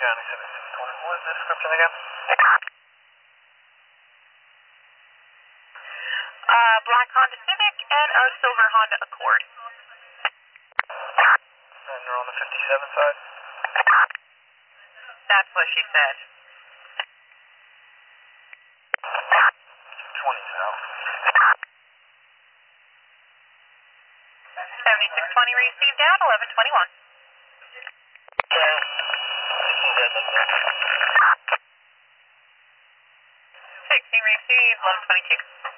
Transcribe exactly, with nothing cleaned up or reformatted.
County seventy-six twenty. What is the description again? Uh, black Honda Civic and a silver Honda Accord. And they're on the fifty-seven side? That's what she said. twenty south. seventy-six twenty received down, eleven twenty-one. Okay. sixteen received, eleven twenty-two.